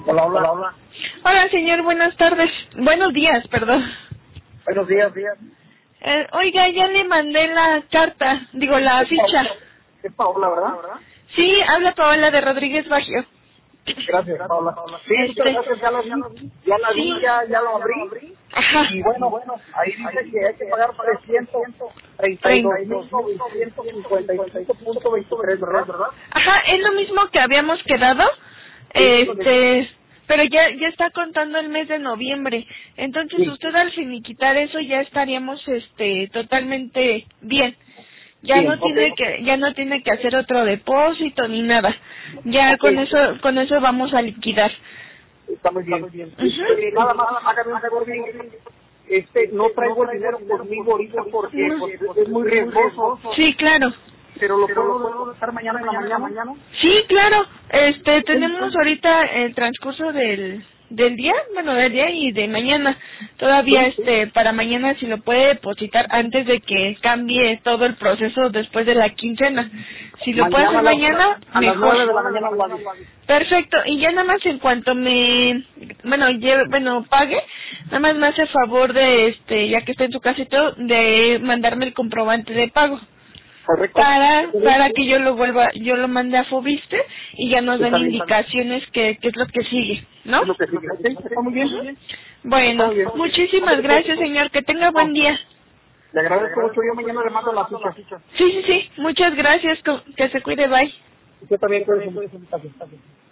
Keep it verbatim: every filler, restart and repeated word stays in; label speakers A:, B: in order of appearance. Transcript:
A: Hola, hola, hola.
B: Hola, señor, buenas tardes. Buenos días, perdón.
A: Buenos días, días.
B: Eh, oiga, ya le mandé la carta, digo, la ficha.
A: Es Paola, ¿verdad?
B: Sí, habla Paola de Rodríguez Baggio.
A: Gracias, Paola. Sí,
B: Este,
A: muchas gracias, ya la vi, ya la vi,
B: sí.
A: ya, ya la abrí.
B: Ajá.
A: Y bueno, bueno, ahí dice que hay que pagar trescientos treinta y dos mil novecientos cincuenta y cinco punto veintitrés, ¿verdad?
B: Ajá, es lo mismo que habíamos quedado. Este, pero ya ya está contando el mes de noviembre. Entonces,
A: Sí.
B: usted al finiquitar eso ya estaríamos este totalmente bien. Ya
A: Bien,
B: no
A: ok.
B: tiene que ya no tiene que hacer otro depósito ni nada. Ya
A: Ok.
B: con eso con eso vamos a liquidar.
A: Está muy bien.
B: Ujú.
A: Este, nada más, hágame un favor, bien. Este, no traigo el dinero conmigo ahorita porque
B: No.
A: pues, es muy riesgoso,
B: Sí, claro.
A: pero lo puedo, lo puedo dejar mañana en la mañana.
B: Sí, claro. Este, tenemos ahorita el transcurso del del día, bueno, del día y de mañana. Todavía este para mañana si lo puede depositar antes de que cambie todo el proceso después de la quincena. Si lo puede hacer
A: Mañana a las,
B: mañana,
A: a las
B: mejor.
A: nueve de la mañana lo hago.
B: Perfecto. Y ya nada más en cuanto me bueno, lleve, bueno, pague, nada más me hace favor de este, ya que está en su casa y todo, de mandarme el comprobante de pago.
A: Correcto.
B: para para que yo lo vuelva, yo lo mande a Fobiste y ya nos den
A: Está bien.
B: indicaciones que, que es lo que sigue, ¿no?
A: Es lo que sigue. Ok, está muy bien.
B: Ujú.
A: Está
B: Bueno,
A: muy bien.
B: muchísimas gracias, señor, que tenga buen
A: No,
B: día.
A: le agradezco mucho. Yo mañana le mando la ficha.
B: Sí, sí, sí, muchas gracias, co- que se cuide, bye.
A: Usted también puede.